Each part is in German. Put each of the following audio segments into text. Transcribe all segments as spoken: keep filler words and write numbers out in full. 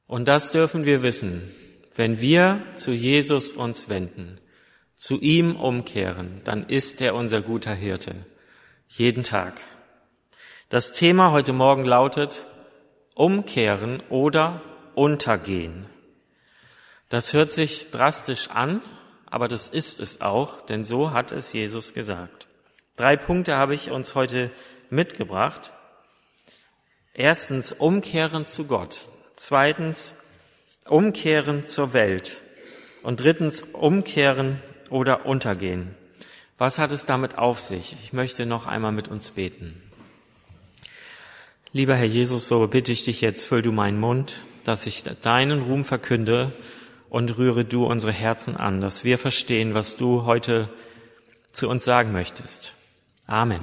Und das dürfen wir wissen. Wenn wir zu Jesus uns wenden, zu ihm umkehren, dann ist er unser guter Hirte. Jeden Tag. Das Thema heute Morgen lautet Umkehren oder Untergehen. Das hört sich drastisch an, aber das ist es auch, denn so hat es Jesus gesagt. Drei Punkte habe ich uns heute mitgebracht. Erstens, Umkehren zu Gott. Zweitens, Umkehren zur Welt. Und drittens, Umkehren oder Untergehen. Was hat es damit auf sich? Ich möchte noch einmal mit uns beten. Lieber Herr Jesus, so bitte ich dich jetzt, füll du meinen Mund, dass ich deinen Ruhm verkünde und rühre du unsere Herzen an, dass wir verstehen, was du heute zu uns sagen möchtest. Amen.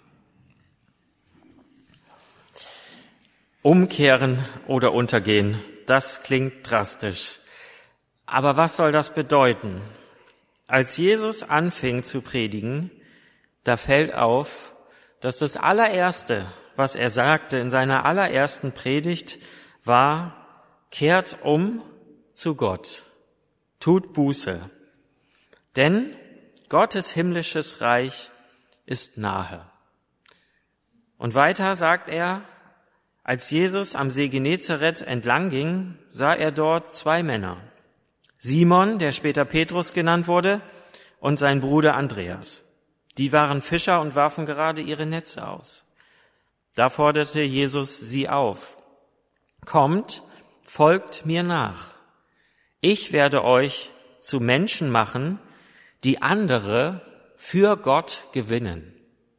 Umkehren oder Untergehen, das klingt drastisch. Aber was soll das bedeuten? Als Jesus anfing zu predigen, da fällt auf, dass das allererste, was er sagte in seiner allerersten Predigt, war, kehrt um zu Gott, tut Buße. Denn Gottes himmlisches Reich ist nahe. Und weiter sagt er, als Jesus am See Genezareth entlang ging, sah er dort zwei Männer. Simon, der später Petrus genannt wurde, und sein Bruder Andreas. Die waren Fischer und warfen gerade ihre Netze aus. Da forderte Jesus sie auf. Kommt, folgt mir nach. Ich werde euch zu Menschen machen, die andere für Gott gewinnen.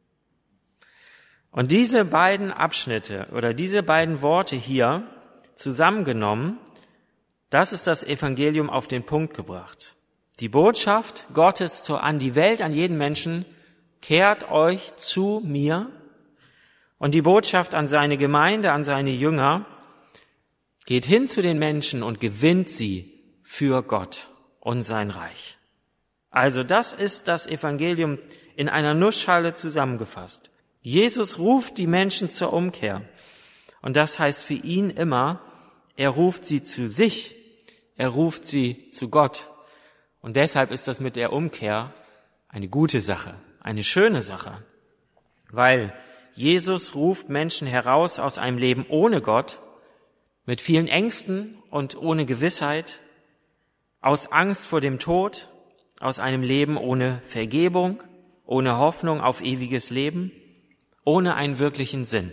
Und diese beiden Abschnitte oder diese beiden Worte hier zusammengenommen, das ist das Evangelium auf den Punkt gebracht. Die Botschaft Gottes zu, an die Welt, an jeden Menschen, kehrt euch zu mir. Und die Botschaft an seine Gemeinde, an seine Jünger, geht hin zu den Menschen und gewinnt sie für Gott und sein Reich. Also das ist das Evangelium in einer Nussschale zusammengefasst. Jesus ruft die Menschen zur Umkehr. Und das heißt für ihn immer, er ruft sie zu sich, er ruft sie zu Gott. Und deshalb ist das mit der Umkehr eine gute Sache, eine schöne Sache. Weil Jesus ruft Menschen heraus aus einem Leben ohne Gott, mit vielen Ängsten und ohne Gewissheit, aus Angst vor dem Tod, aus einem Leben ohne Vergebung, ohne Hoffnung auf ewiges Leben, ohne einen wirklichen Sinn.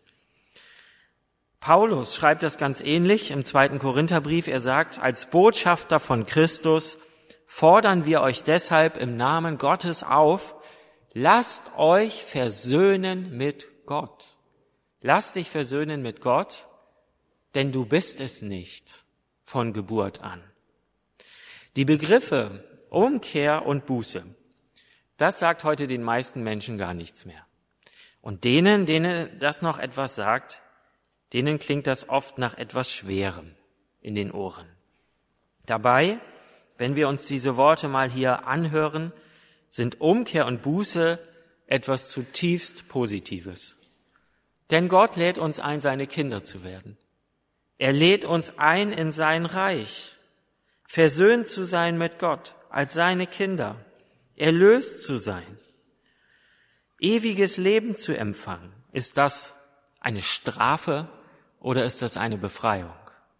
Paulus schreibt das ganz ähnlich im zweiten Korintherbrief. Er sagt, als Botschafter von Christus fordern wir euch deshalb im Namen Gottes auf, lasst euch versöhnen mit Gott. Lasst dich versöhnen mit Gott, denn du bist es nicht von Geburt an. Die Begriffe Umkehr und Buße, das sagt heute den meisten Menschen gar nichts mehr. Und denen, denen das noch etwas sagt, denen klingt das oft nach etwas Schwerem in den Ohren. Dabei, wenn wir uns diese Worte mal hier anhören, sind Umkehr und Buße etwas zutiefst Positives. Denn Gott lädt uns ein, seine Kinder zu werden. Er lädt uns ein in sein Reich, versöhnt zu sein mit Gott, als seine Kinder, erlöst zu sein, ewiges Leben zu empfangen. Ist das eine Strafe oder ist das eine Befreiung?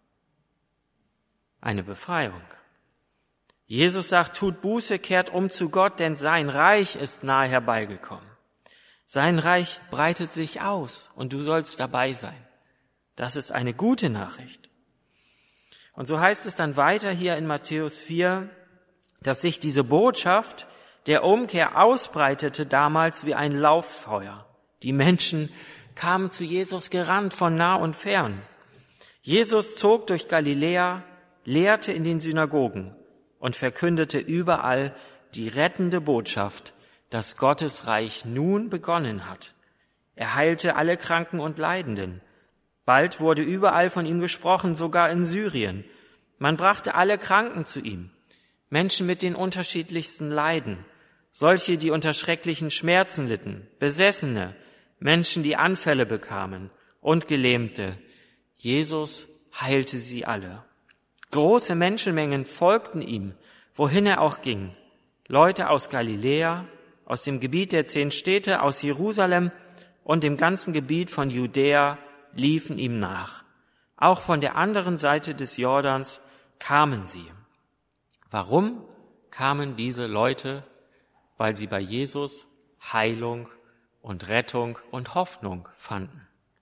Eine Befreiung. Jesus sagt, tut Buße, kehrt um zu Gott, denn sein Reich ist nahe herbeigekommen. Sein Reich breitet sich aus und du sollst dabei sein. Das ist eine gute Nachricht. Und so heißt es dann weiter hier in Matthäus vier, dass sich diese Botschaft der Umkehr ausbreitete damals wie ein Lauffeuer. Die Menschen kamen zu Jesus gerannt von nah und fern. Jesus zog durch Galiläa, lehrte in den Synagogen und verkündete überall die rettende Botschaft, dass Gottes Reich nun begonnen hat. Er heilte alle Kranken und Leidenden. Bald wurde überall von ihm gesprochen, sogar in Syrien. Man brachte alle Kranken zu ihm, Menschen mit den unterschiedlichsten Leiden, solche, die unter schrecklichen Schmerzen litten, Besessene, Menschen, die Anfälle bekamen und Gelähmte. Jesus heilte sie alle. Große Menschenmengen folgten ihm, wohin er auch ging. Leute aus Galiläa, aus dem Gebiet der zehn Städte, aus Jerusalem und dem ganzen Gebiet von Judäa liefen ihm nach. Auch von der anderen Seite des Jordans kamen sie. Warum kamen diese Leute? Weil sie bei Jesus Heilung und Rettung und Hoffnung fanden.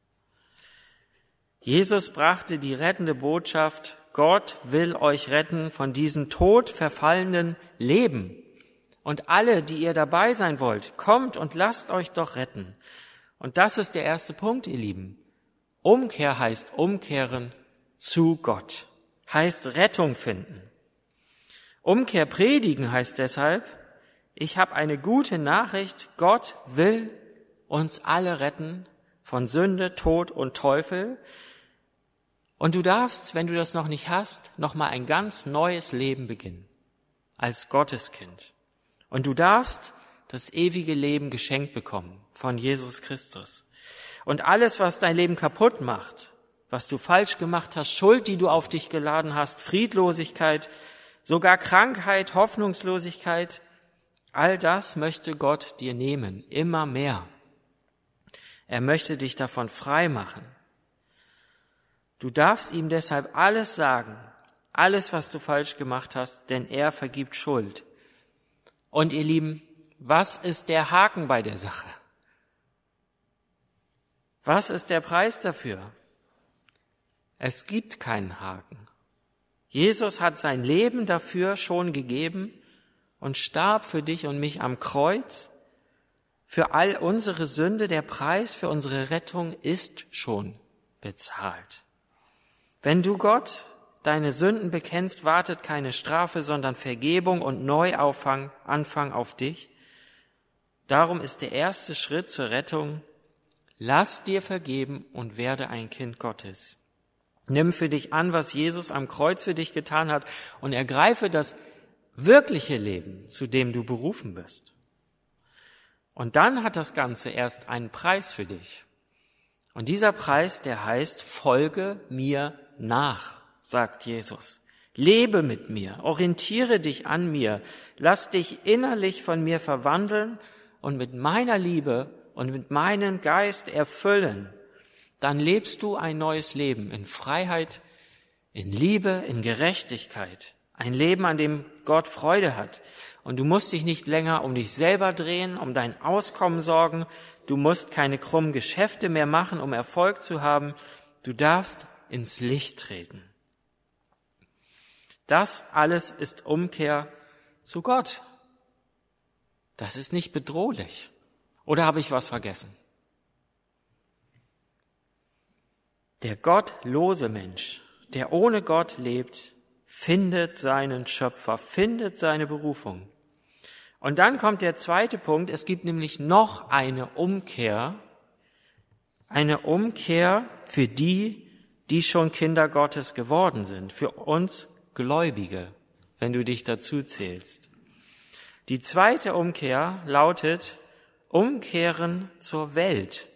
Jesus brachte die rettende Botschaft, Gott will euch retten von diesem todverfallenen Leben. Und alle, die ihr dabei sein wollt, kommt und lasst euch doch retten. Und das ist der erste Punkt, ihr Lieben. Umkehr heißt umkehren zu Gott, heißt Rettung finden. Umkehr predigen heißt deshalb, ich habe eine gute Nachricht, Gott will uns alle retten von Sünde, Tod und Teufel. Und du darfst, wenn du das noch nicht hast, nochmal ein ganz neues Leben beginnen, als Gotteskind. Und du darfst das ewige Leben geschenkt bekommen von Jesus Christus. Und alles, was dein Leben kaputt macht, was du falsch gemacht hast, Schuld, die du auf dich geladen hast, Friedlosigkeit, sogar Krankheit, Hoffnungslosigkeit, all das möchte Gott dir nehmen, immer mehr. Er möchte dich davon frei machen. Du darfst ihm deshalb alles sagen, alles, was du falsch gemacht hast, denn er vergibt Schuld. Und ihr Lieben, was ist der Haken bei der Sache? Was ist der Preis dafür? Es gibt keinen Haken. Jesus hat sein Leben dafür schon gegeben und starb für dich und mich am Kreuz. Für all unsere Sünde, der Preis für unsere Rettung ist schon bezahlt. Wenn du Gott deine Sünden bekennst, wartet keine Strafe, sondern Vergebung und Neuanfang Anfang auf dich. Darum ist der erste Schritt zur Rettung: Lass dir vergeben und werde ein Kind Gottes. Nimm für dich an, was Jesus am Kreuz für dich getan hat, und ergreife das wirkliche Leben, zu dem du berufen bist. Und dann hat das Ganze erst einen Preis für dich. Und dieser Preis, der heißt, folge mir nach, sagt Jesus. Lebe mit mir, orientiere dich an mir, lass dich innerlich von mir verwandeln und mit meiner Liebe und mit meinem Geist erfüllen. Dann lebst du ein neues Leben in Freiheit, in Liebe, in Gerechtigkeit. Ein Leben, an dem Gott Freude hat. Und du musst dich nicht länger um dich selber drehen, um dein Auskommen sorgen. Du musst keine krummen Geschäfte mehr machen, um Erfolg zu haben. Du darfst ins Licht treten. Das alles ist Umkehr zu Gott. Das ist nicht bedrohlich. Oder habe ich was vergessen? Der gottlose Mensch, der ohne Gott lebt, findet seinen Schöpfer, findet seine Berufung. Und dann kommt der zweite Punkt, es gibt nämlich noch eine Umkehr, eine Umkehr für die, die schon Kinder Gottes geworden sind, für uns Gläubige, wenn du dich dazu zählst. Die zweite Umkehr lautet Umkehren zur Welt,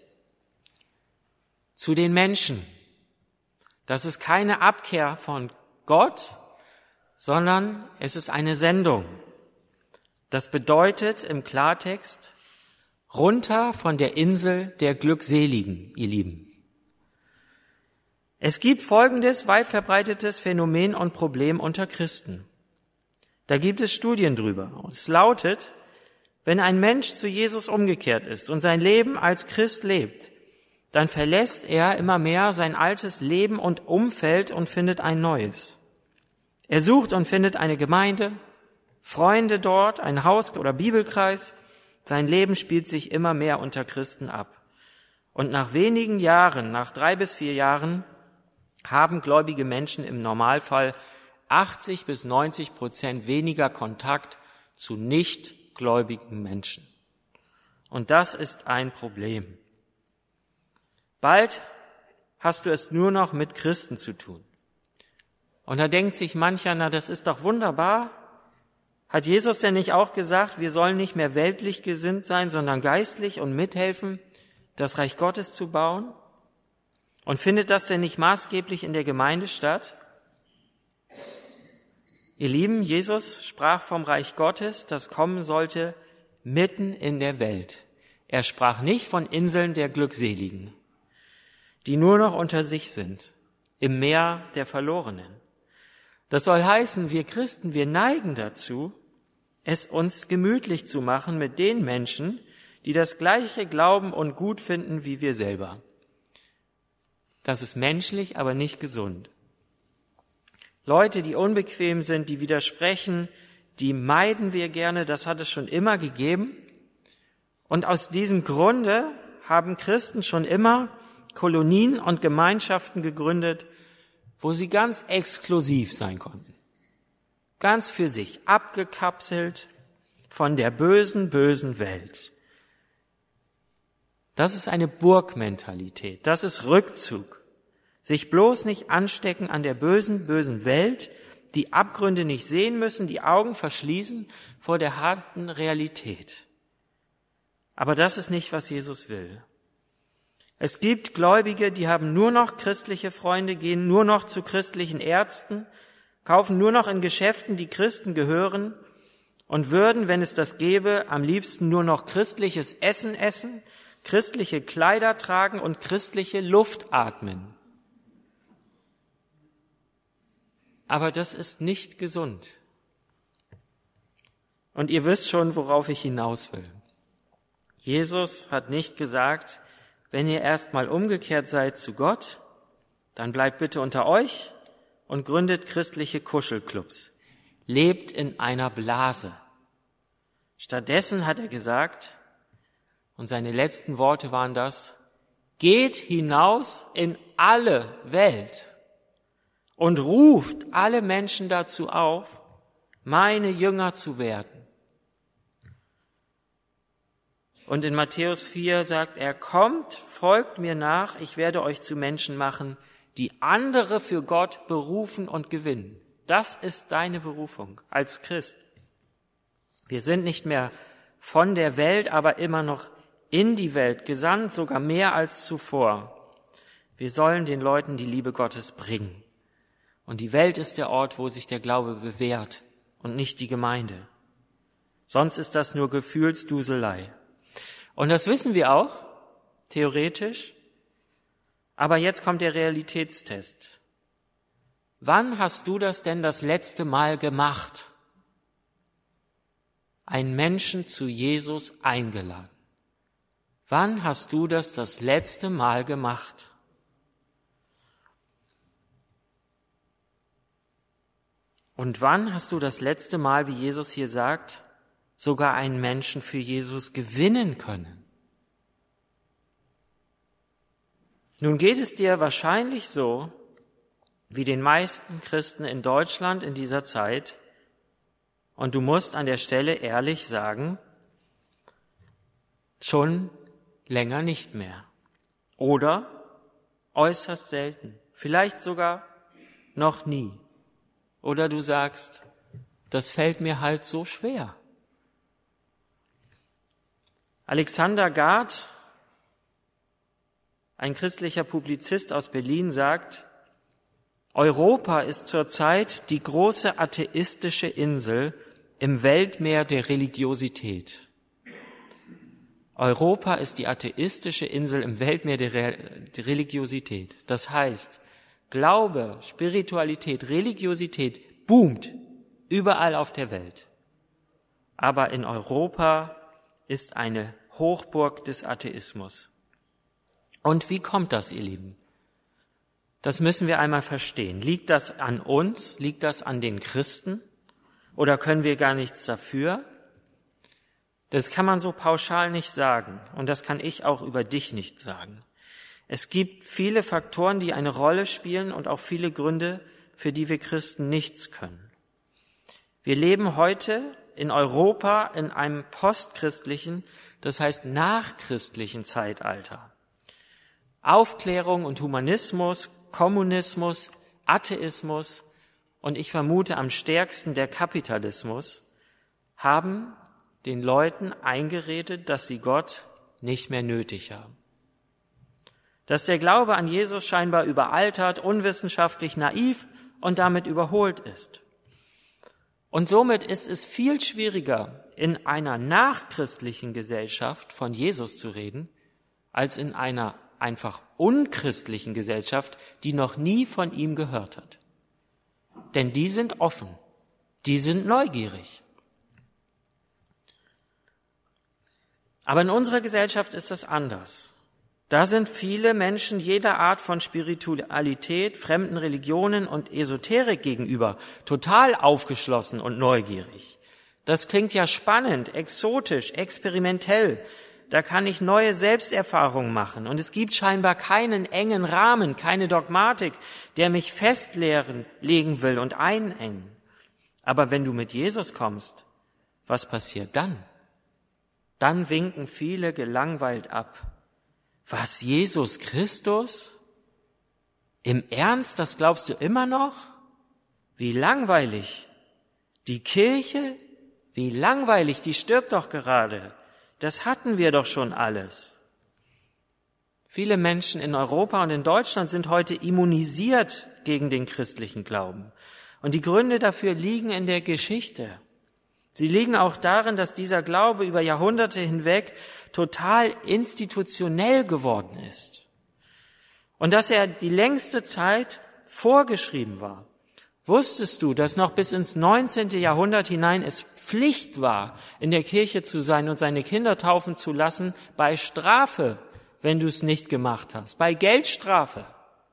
zu den Menschen. Das ist keine Abkehr von Gott, sondern es ist eine Sendung. Das bedeutet im Klartext, runter von der Insel der Glückseligen, ihr Lieben. Es gibt folgendes weit verbreitetes Phänomen und Problem unter Christen. Da gibt es Studien drüber. Es lautet, wenn ein Mensch zu Jesus umgekehrt ist und sein Leben als Christ lebt, dann verlässt er immer mehr sein altes Leben und Umfeld und findet ein neues. Er sucht und findet eine Gemeinde, Freunde dort, ein Haus oder Bibelkreis. Sein Leben spielt sich immer mehr unter Christen ab. Und nach wenigen Jahren, nach drei bis vier Jahren, haben gläubige Menschen im Normalfall achtzig bis neunzig Prozent weniger Kontakt zu nichtgläubigen Menschen. Und das ist ein Problem. Bald hast du es nur noch mit Christen zu tun. Und da denkt sich mancher, na, das ist doch wunderbar. Hat Jesus denn nicht auch gesagt, wir sollen nicht mehr weltlich gesinnt sein, sondern geistlich und mithelfen, das Reich Gottes zu bauen? Und findet das denn nicht maßgeblich in der Gemeinde statt? Ihr Lieben, Jesus sprach vom Reich Gottes, das kommen sollte mitten in der Welt. Er sprach nicht von Inseln der Glückseligen, die nur noch unter sich sind, im Meer der Verlorenen. Das soll heißen, wir Christen, wir neigen dazu, es uns gemütlich zu machen mit den Menschen, die das Gleiche glauben und gut finden wie wir selber. Das ist menschlich, aber nicht gesund. Leute, die unbequem sind, die widersprechen, die meiden wir gerne, das hat es schon immer gegeben. Und aus diesem Grunde haben Christen schon immer Kolonien und Gemeinschaften gegründet, wo sie ganz exklusiv sein konnten. Ganz für sich, abgekapselt von der bösen, bösen Welt. Das ist eine Burgmentalität, das ist Rückzug. Sich bloß nicht anstecken an der bösen, bösen Welt, die Abgründe nicht sehen müssen, die Augen verschließen vor der harten Realität. Aber das ist nicht, was Jesus will. Es gibt Gläubige, die haben nur noch christliche Freunde, gehen nur noch zu christlichen Ärzten, kaufen nur noch in Geschäften, die Christen gehören und würden, wenn es das gäbe, am liebsten nur noch christliches Essen essen, christliche Kleider tragen und christliche Luft atmen. Aber das ist nicht gesund. Und ihr wisst schon, worauf ich hinaus will. Jesus hat nicht gesagt, wenn ihr erstmal umgekehrt seid zu Gott, dann bleibt bitte unter euch und gründet christliche Kuschelclubs. Lebt in einer Blase. Stattdessen hat er gesagt, und seine letzten Worte waren das, geht hinaus in alle Welt und ruft alle Menschen dazu auf, meine Jünger zu werden. Und in Matthäus vier sagt er, kommt, folgt mir nach, ich werde euch zu Menschen machen, die andere für Gott berufen und gewinnen. Das ist deine Berufung als Christ. Wir sind nicht mehr von der Welt, aber immer noch in die Welt gesandt, sogar mehr als zuvor. Wir sollen den Leuten die Liebe Gottes bringen. Und die Welt ist der Ort, wo sich der Glaube bewährt und nicht die Gemeinde. Sonst ist das nur Gefühlsduselei. Und das wissen wir auch, theoretisch. Aber jetzt kommt der Realitätstest. Wann hast du das denn das letzte Mal gemacht? Einen Menschen zu Jesus eingeladen. Wann hast du das das letzte Mal gemacht? Und wann hast du das letzte Mal, wie Jesus hier sagt, sogar einen Menschen für Jesus gewinnen können? Nun geht es dir wahrscheinlich so, wie den meisten Christen in Deutschland in dieser Zeit, und du musst an der Stelle ehrlich sagen, schon länger nicht mehr. Oder äußerst selten, vielleicht sogar noch nie. Oder du sagst, das fällt mir halt so schwer. Alexander Gard, ein christlicher Publizist aus Berlin, sagt, Europa ist zurzeit die große atheistische Insel im Weltmeer der Religiosität. Europa ist die atheistische Insel im Weltmeer der, Re- der Religiosität. Das heißt, Glaube, Spiritualität, Religiosität boomt überall auf der Welt. Aber in Europa ist eine Hochburg des Atheismus. Und wie kommt das, ihr Lieben? Das müssen wir einmal verstehen. Liegt das an uns? Liegt das an den Christen? Oder können wir gar nichts dafür? Das kann man so pauschal nicht sagen. Und das kann ich auch über dich nicht sagen. Es gibt viele Faktoren, die eine Rolle spielen und auch viele Gründe, für die wir Christen nichts können. Wir leben heute in Europa in einem postchristlichen, das heißt nachchristlichen Zeitalter. Aufklärung und Humanismus, Kommunismus, Atheismus und ich vermute am stärksten der Kapitalismus haben den Leuten eingeredet, dass sie Gott nicht mehr nötig haben. dass der Glaube an Jesus scheinbar überaltert, unwissenschaftlich, naiv und damit überholt ist. Und somit ist es viel schwieriger, in einer nachchristlichen Gesellschaft von Jesus zu reden, als in einer einfach unchristlichen Gesellschaft, die noch nie von ihm gehört hat. Denn die sind offen, die sind neugierig. Aber in unserer Gesellschaft ist das anders. Da sind viele Menschen jeder Art von Spiritualität, fremden Religionen und Esoterik gegenüber total aufgeschlossen und neugierig. Das klingt ja spannend, exotisch, experimentell. Da kann ich neue Selbsterfahrungen machen. Und es gibt scheinbar keinen engen Rahmen, keine Dogmatik, der mich festlegen will und einengen. Aber wenn du mit Jesus kommst, was passiert dann? Dann winken viele gelangweilt ab. Was, Jesus Christus? Im Ernst, das glaubst du immer noch? Wie langweilig. Die Kirche? Wie langweilig, die stirbt doch gerade. Das hatten wir doch schon alles. Viele Menschen in Europa und in Deutschland sind heute immunisiert gegen den christlichen Glauben. Und die Gründe dafür liegen in der Geschichte. Sie liegen auch darin, dass dieser Glaube über Jahrhunderte hinweg total institutionell geworden ist. Und dass er die längste Zeit vorgeschrieben war. Wusstest du, dass noch bis ins neunzehnte Jahrhundert hinein es Pflicht war, in der Kirche zu sein und seine Kinder taufen zu lassen, bei Strafe, wenn du es nicht gemacht hast, bei Geldstrafe?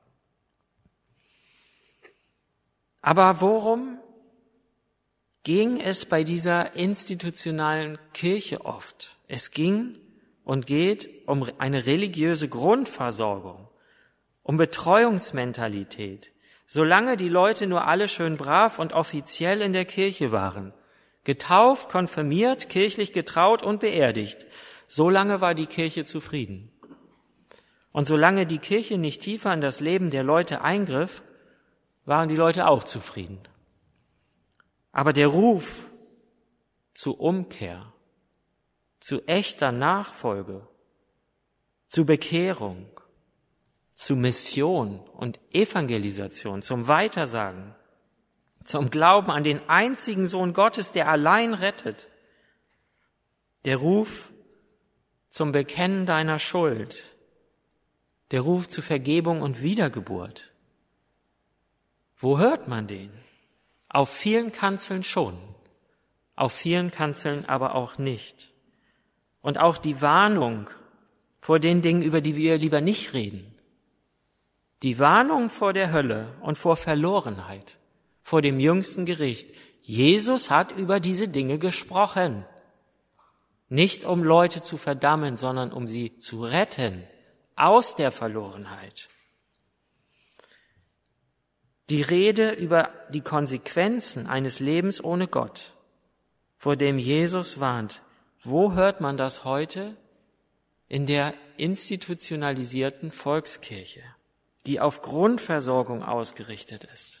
Aber worum ging es bei dieser institutionalen Kirche oft? Es ging und geht um eine religiöse Grundversorgung, um Betreuungsmentalität, solange die Leute nur alle schön brav und offiziell in der Kirche waren, getauft, konfirmiert, kirchlich getraut und beerdigt, solange war die Kirche zufrieden. Und solange die Kirche nicht tiefer in das Leben der Leute eingriff, waren die Leute auch zufrieden. Aber der Ruf zu Umkehr, zu echter Nachfolge, zu Bekehrung, zu Mission und Evangelisation, zum Weitersagen, zum Glauben an den einzigen Sohn Gottes, der allein rettet, der Ruf zum Bekennen deiner Schuld, der Ruf zu Vergebung und Wiedergeburt. Wo hört man den? Auf vielen Kanzeln schon, auf vielen Kanzeln aber auch nicht. Und auch die Warnung vor den Dingen, über die wir lieber nicht reden. Die Warnung vor der Hölle und vor Verlorenheit, vor dem jüngsten Gericht. Jesus hat über diese Dinge gesprochen. Nicht um Leute zu verdammen, sondern um sie zu retten aus der Verlorenheit. Die Rede über die Konsequenzen eines Lebens ohne Gott, vor dem Jesus warnt. Wo hört man das heute? In der institutionalisierten Volkskirche, die auf Grundversorgung ausgerichtet ist.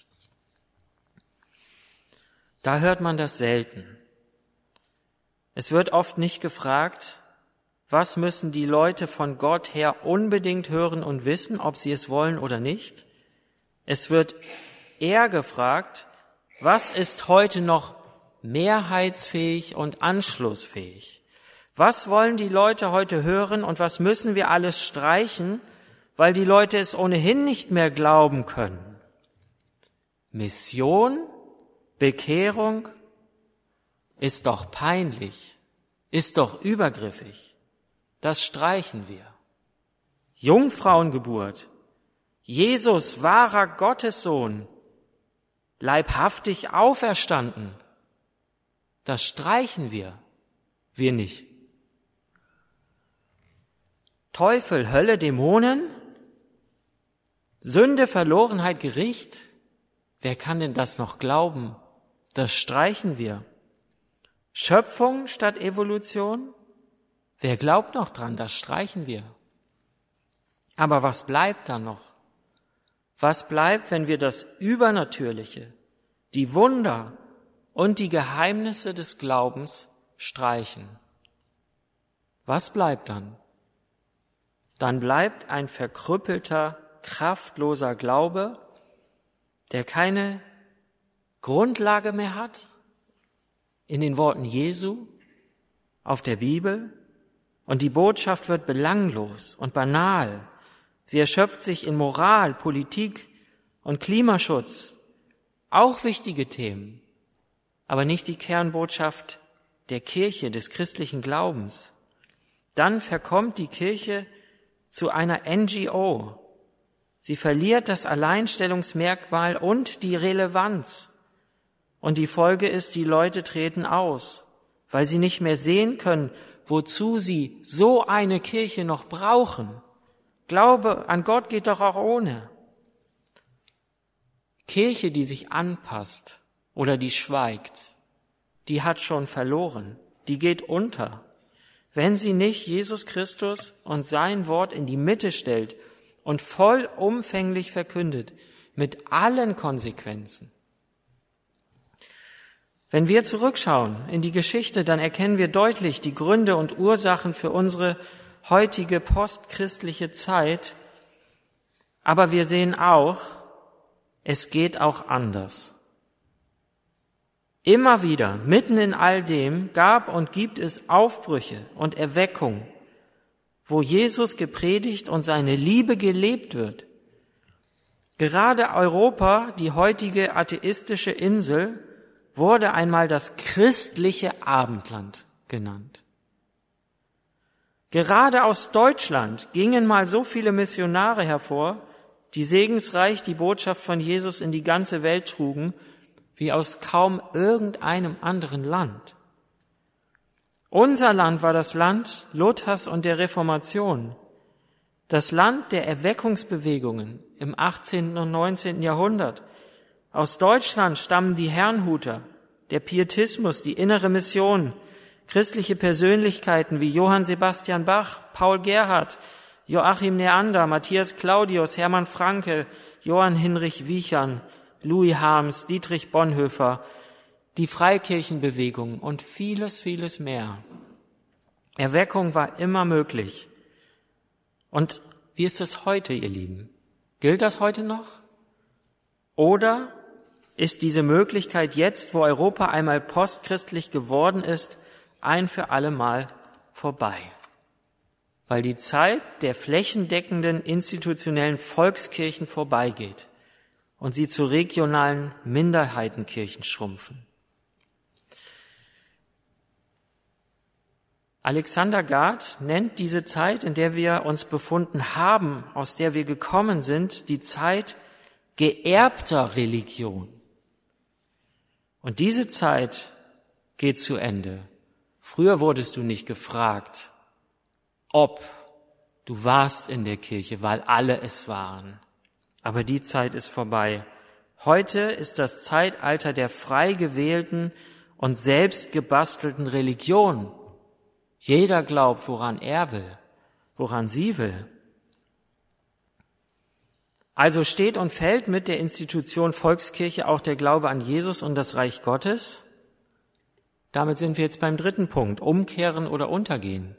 Da hört man das selten. Es wird oft nicht gefragt, was müssen die Leute von Gott her unbedingt hören und wissen, ob sie es wollen oder nicht. Es wird eher gefragt, was ist heute noch mehrheitsfähig und anschlussfähig? Was wollen die Leute heute hören und was müssen wir alles streichen, weil die Leute es ohnehin nicht mehr glauben können? Mission, Bekehrung ist doch peinlich, ist doch übergriffig. Das streichen wir. Jungfrauengeburt, Jesus, wahrer Gottessohn, leibhaftig auferstanden. Das streichen wir, wir nicht. Teufel, Hölle, Dämonen, Sünde, Verlorenheit, Gericht. Wer kann denn das noch glauben? Das streichen wir. Schöpfung statt Evolution. Wer glaubt noch dran? Das streichen wir. Aber was bleibt da noch? Was bleibt, wenn wir das Übernatürliche, die Wunder und die Geheimnisse des Glaubens streichen? Was bleibt dann? dann bleibt ein verkrüppelter, kraftloser Glaube, der keine Grundlage mehr hat in den Worten Jesu, auf der Bibel, und die Botschaft wird belanglos und banal. Sie erschöpft sich in Moral, Politik und Klimaschutz, auch wichtige Themen, aber nicht die Kernbotschaft der Kirche, des christlichen Glaubens. Dann verkommt die Kirche zu einer N G O. Sie verliert das Alleinstellungsmerkmal und die Relevanz. Und die Folge ist, die Leute treten aus, weil sie nicht mehr sehen können, wozu sie so eine Kirche noch brauchen. Glaube an Gott geht doch auch ohne. Kirche, die sich anpasst oder die schweigt, die hat schon verloren, die geht unter, wenn sie nicht Jesus Christus und sein Wort in die Mitte stellt und vollumfänglich verkündet, mit allen Konsequenzen. Wenn wir zurückschauen in die Geschichte, dann erkennen wir deutlich die Gründe und Ursachen für unsere heutige postchristliche Zeit, aber wir sehen auch, es geht auch anders. Immer wieder, mitten in all dem, gab und gibt es Aufbrüche und Erweckung, wo Jesus gepredigt und seine Liebe gelebt wird. Gerade Europa, die heutige atheistische Insel, wurde einmal das christliche Abendland genannt. Gerade aus Deutschland gingen mal so viele Missionare hervor, die segensreich die Botschaft von Jesus in die ganze Welt trugen, wie aus kaum irgendeinem anderen Land. Unser Land war das Land Luthers und der Reformation, das Land der Erweckungsbewegungen im achtzehnten und neunzehnten Jahrhundert. Aus Deutschland stammen die Herrnhuter, der Pietismus, die innere Mission, christliche Persönlichkeiten wie Johann Sebastian Bach, Paul Gerhardt, Joachim Neander, Matthias Claudius, Hermann Francke, Johann Hinrich Wiechern, Louis Harms, Dietrich Bonhoeffer, die Freikirchenbewegung und vieles, vieles mehr. Erweckung war immer möglich. Und wie ist es heute, ihr Lieben? Gilt das heute noch? Oder ist diese Möglichkeit jetzt, wo Europa einmal postchristlich geworden ist, ein für alle Mal vorbei? Weil die Zeit der flächendeckenden institutionellen Volkskirchen vorbeigeht und sie zu regionalen Minderheitenkirchen schrumpfen. Alexander Gard nennt diese Zeit, in der wir uns befunden haben, aus der wir gekommen sind, die Zeit geerbter Religion. Und diese Zeit geht zu Ende. Früher wurdest du nicht gefragt, ob du warst in der Kirche, weil alle es waren. Aber die Zeit ist vorbei. Heute ist das Zeitalter der frei gewählten und selbst gebastelten Religion. Jeder glaubt, woran er will, woran sie will. Also steht und fällt mit der Institution Volkskirche auch der Glaube an Jesus und das Reich Gottes. Damit sind wir jetzt beim dritten Punkt, umkehren oder untergehen.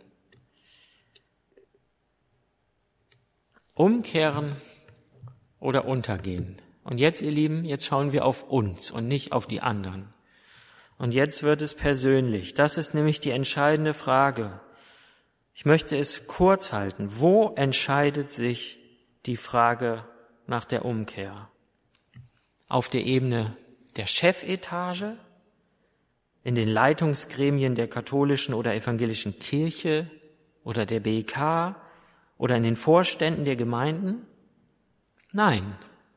Umkehren oder untergehen. Und jetzt, ihr Lieben, jetzt schauen wir auf uns und nicht auf die anderen. Und jetzt wird es persönlich. Das ist nämlich die entscheidende Frage. Ich möchte es kurz halten. Wo entscheidet sich die Frage nach der Umkehr? Auf der Ebene der Chefetage, in den Leitungsgremien der katholischen oder evangelischen Kirche oder der B E K oder in den Vorständen der Gemeinden? Nein.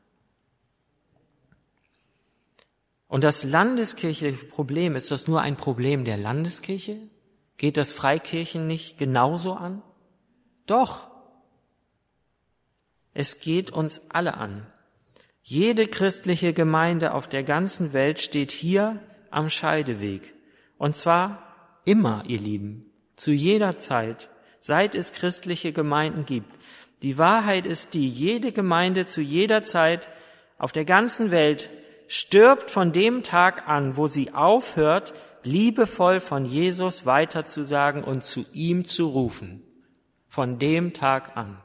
Und das landeskirchliche Problem, ist das nur ein Problem der Landeskirche? Geht das Freikirchen nicht genauso an? Doch. Es geht uns alle an. Jede christliche Gemeinde auf der ganzen Welt steht hier am Scheideweg. Und zwar immer, ihr Lieben, zu jeder Zeit, seit es christliche Gemeinden gibt. Die Wahrheit ist die, jede Gemeinde zu jeder Zeit auf der ganzen Welt stirbt von dem Tag an, wo sie aufhört, liebevoll von Jesus weiterzusagen und zu ihm zu rufen. von dem Tag an.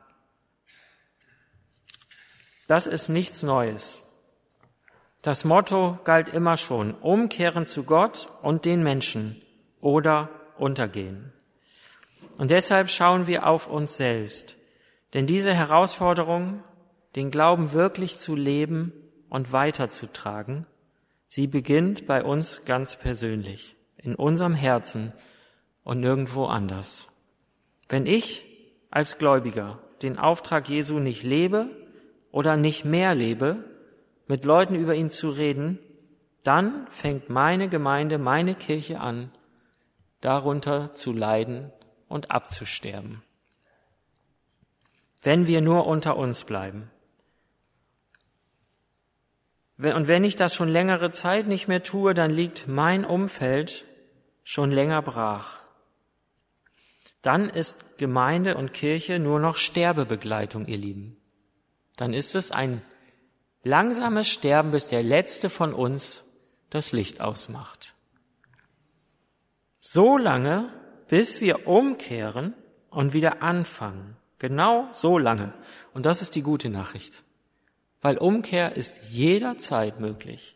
Das ist nichts Neues. Das Motto galt immer schon: Umkehren zu Gott und den Menschen oder untergehen. Und deshalb schauen wir auf uns selbst. Denn diese Herausforderung, den Glauben wirklich zu leben und weiterzutragen, sie beginnt bei uns ganz persönlich, in unserem Herzen und nirgendwo anders. Wenn ich als Gläubiger den Auftrag Jesu nicht lebe oder nicht mehr lebe, mit Leuten über ihn zu reden, dann fängt meine Gemeinde, meine Kirche an, darunter zu leiden und abzusterben. Wenn wir nur unter uns bleiben. Und wenn ich das schon längere Zeit nicht mehr tue, dann liegt mein Umfeld schon länger brach. Dann ist Gemeinde und Kirche nur noch Sterbebegleitung, ihr Lieben. Dann ist es ein langsames Sterben, bis der Letzte von uns das Licht ausmacht. So lange, bis wir umkehren und wieder anfangen. Genau so lange. Und das ist die gute Nachricht. Weil Umkehr ist jederzeit möglich.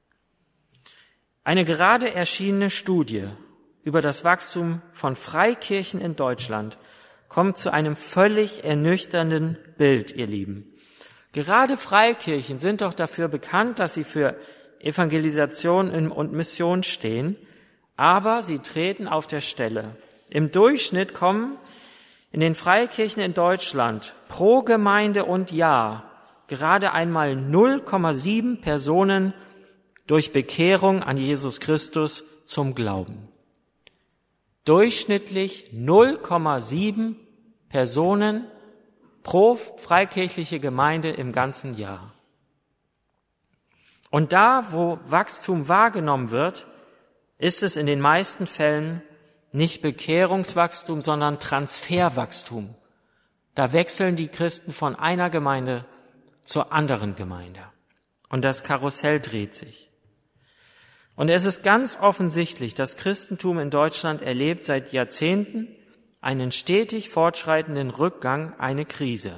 Eine gerade erschienene Studie über das Wachstum von Freikirchen in Deutschland kommt zu einem völlig ernüchternden Bild, ihr Lieben. Gerade Freikirchen sind doch dafür bekannt, dass sie für Evangelisation und Mission stehen, aber sie treten auf der Stelle. Im Durchschnitt kommen in den Freikirchen in Deutschland pro Gemeinde und Jahr gerade einmal null Komma sieben Personen durch Bekehrung an Jesus Christus zum Glauben. Durchschnittlich null Komma sieben Personen pro freikirchliche Gemeinde im ganzen Jahr. Und da, wo Wachstum wahrgenommen wird, ist es in den meisten Fällen nicht Bekehrungswachstum, sondern Transferwachstum. Da wechseln die Christen von einer Gemeinde zur anderen Gemeinde. Und das Karussell dreht sich. Und es ist ganz offensichtlich, das Christentum in Deutschland erlebt seit Jahrzehnten einen stetig fortschreitenden Rückgang, eine Krise.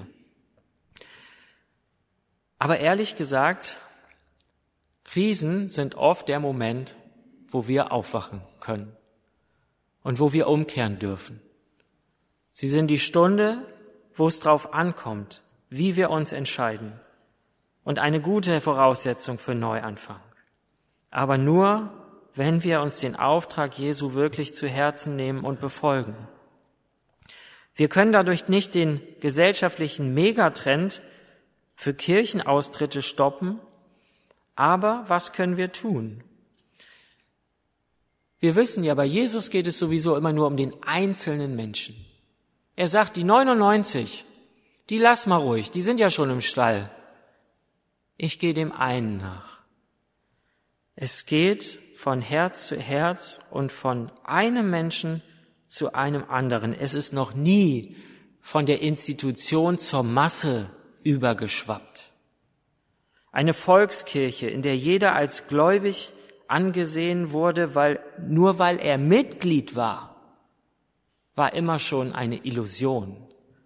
Aber ehrlich gesagt, Krisen sind oft der Moment, wo wir aufwachen können und wo wir umkehren dürfen. Sie sind die Stunde, wo es drauf ankommt, wie wir uns entscheiden, und eine gute Voraussetzung für Neuanfang. Aber nur, wenn wir uns den Auftrag Jesu wirklich zu Herzen nehmen und befolgen. Wir können dadurch nicht den gesellschaftlichen Megatrend für Kirchenaustritte stoppen, aber was können wir tun? Wir wissen ja, bei Jesus geht es sowieso immer nur um den einzelnen Menschen. Er sagt, die neunundneunzig, die lass mal ruhig, die sind ja schon im Stall. Ich gehe dem einen nach. Es geht von Herz zu Herz und von einem Menschen zu einem anderen. Es ist noch nie von der Institution zur Masse übergeschwappt. Eine Volkskirche, in der jeder als gläubig angesehen wurde, weil, nur weil er Mitglied war, war immer schon eine Illusion.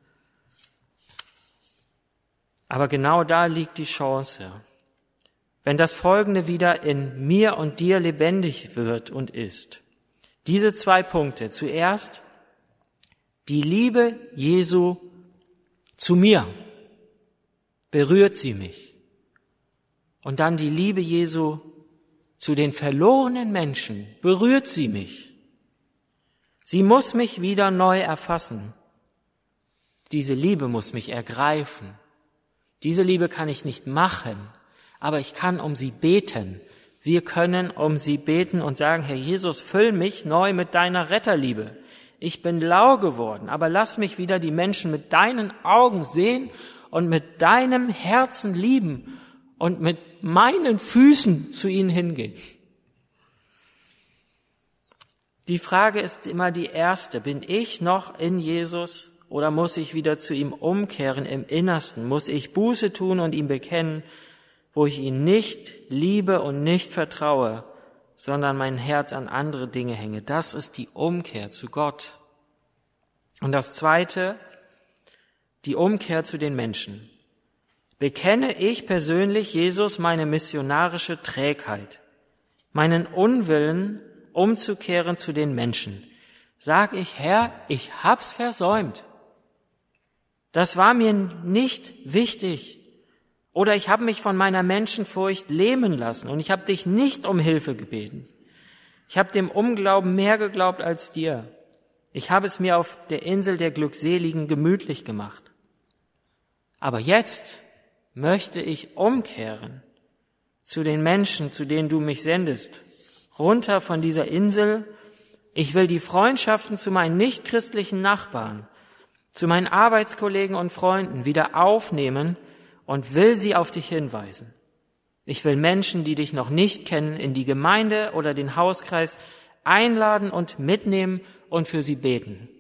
Aber genau da liegt die Chance. Wenn das Folgende wieder in mir und dir lebendig wird und ist. Diese zwei Punkte. Zuerst die Liebe Jesu zu mir. Berührt sie mich. Und dann die Liebe Jesu zu den verlorenen Menschen. Berührt sie mich. Sie muss mich wieder neu erfassen. Diese Liebe muss mich ergreifen. Diese Liebe kann ich nicht machen, aber ich kann um sie beten. Wir können um sie beten und sagen, Herr Jesus, füll mich neu mit deiner Retterliebe. Ich bin lau geworden, aber lass mich wieder die Menschen mit deinen Augen sehen und mit deinem Herzen lieben und mit meinen Füßen zu ihnen hingehen. Die Frage ist immer die erste. Bin ich noch in Jesus oder muss ich wieder zu ihm umkehren im Innersten? Muss ich Buße tun und ihm bekennen, wo ich ihn nicht liebe und nicht vertraue, sondern mein Herz an andere Dinge hänge? Das ist die Umkehr zu Gott. Und das Zweite, die Umkehr zu den Menschen. Bekenne ich persönlich, Jesus, meine missionarische Trägheit, meinen Unwillen, umzukehren zu den Menschen. Sag ich, Herr, ich hab's versäumt. Das war mir nicht wichtig. Oder ich habe mich von meiner Menschenfurcht lähmen lassen und ich habe dich nicht um Hilfe gebeten. Ich habe dem Unglauben mehr geglaubt als dir. Ich habe es mir auf der Insel der Glückseligen gemütlich gemacht. Aber jetzt möchte ich umkehren zu den Menschen, zu denen du mich sendest, runter von dieser Insel. Ich will die Freundschaften zu meinen nichtchristlichen Nachbarn, zu meinen Arbeitskollegen und Freunden wieder aufnehmen und will sie auf dich hinweisen. Ich will Menschen, die dich noch nicht kennen, in die Gemeinde oder den Hauskreis einladen und mitnehmen und für sie beten.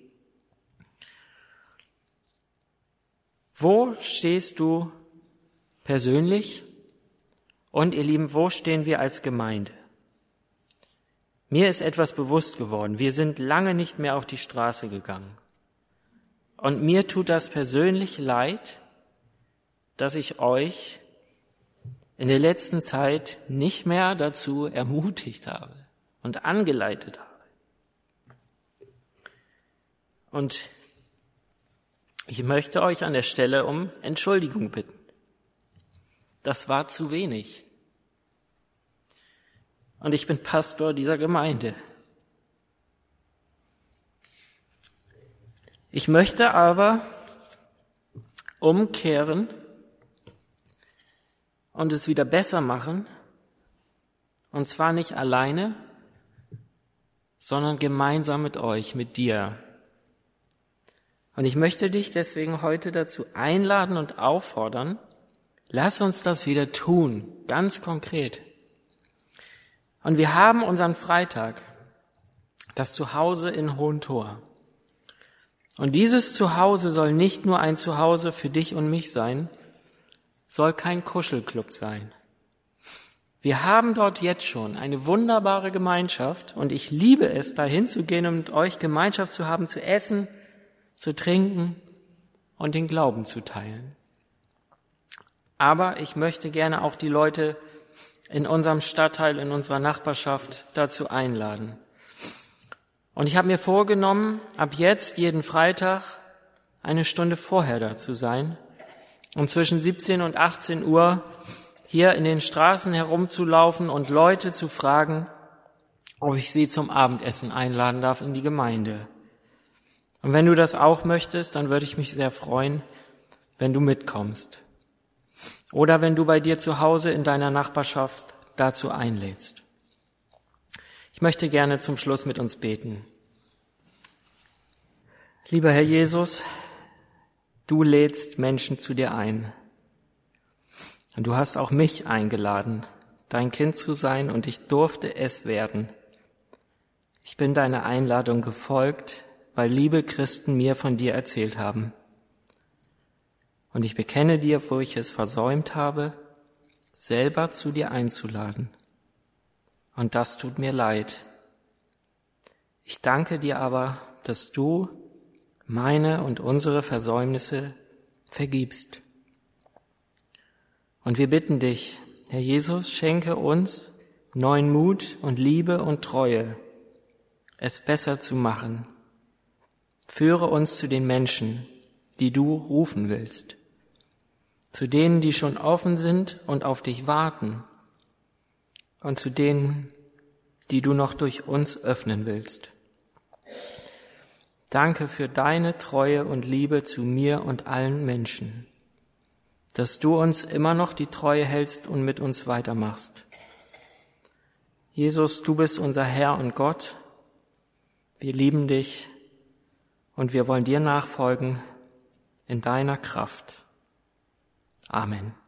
Wo stehst du persönlich? Und ihr Lieben, wo stehen wir als Gemeinde? Mir ist etwas bewusst geworden. Wir sind lange nicht mehr auf die Straße gegangen. Und mir tut das persönlich leid, dass ich euch in der letzten Zeit nicht mehr dazu ermutigt habe und angeleitet habe. Und ich möchte euch an der Stelle um Entschuldigung bitten. Das war zu wenig. Und ich bin Pastor dieser Gemeinde. Ich möchte aber umkehren und es wieder besser machen, und zwar nicht alleine, sondern gemeinsam mit euch, mit dir. Und ich möchte dich deswegen heute dazu einladen und auffordern, lass uns das wieder tun, ganz konkret. Und wir haben unseren Freitag, das Zuhause in Hohentor. Und dieses Zuhause soll nicht nur ein Zuhause für dich und mich sein, soll kein Kuschelclub sein. Wir haben dort jetzt schon eine wunderbare Gemeinschaft und ich liebe es, dahin zu gehen und mit euch Gemeinschaft zu haben, zu essen, zu trinken und den Glauben zu teilen. Aber ich möchte gerne auch die Leute in unserem Stadtteil, in unserer Nachbarschaft dazu einladen. Und ich habe mir vorgenommen, ab jetzt jeden Freitag eine Stunde vorher da zu sein, um zwischen siebzehn und achtzehn Uhr hier in den Straßen herumzulaufen und Leute zu fragen, ob ich sie zum Abendessen einladen darf in die Gemeinde. Und wenn du das auch möchtest, dann würde ich mich sehr freuen, wenn du mitkommst. Oder wenn du bei dir zu Hause in deiner Nachbarschaft dazu einlädst. Ich möchte gerne zum Schluss mit uns beten. Lieber Herr Jesus, du lädst Menschen zu dir ein. Und du hast auch mich eingeladen, dein Kind zu sein, und ich durfte es werden. Ich bin deiner Einladung gefolgt, weil liebe Christen mir von dir erzählt haben. Und ich bekenne dir, wo ich es versäumt habe, selber zu dir einzuladen. Und das tut mir leid. Ich danke dir aber, dass du meine und unsere Versäumnisse vergibst. Und wir bitten dich, Herr Jesus, schenke uns neuen Mut und Liebe und Treue, es besser zu machen. Führe uns zu den Menschen, die du rufen willst, zu denen, die schon offen sind und auf dich warten, und zu denen, die du noch durch uns öffnen willst. Danke für deine Treue und Liebe zu mir und allen Menschen, dass du uns immer noch die Treue hältst und mit uns weitermachst. Jesus, du bist unser Herr und Gott. Wir lieben dich und wir wollen dir nachfolgen in deiner Kraft. Amen.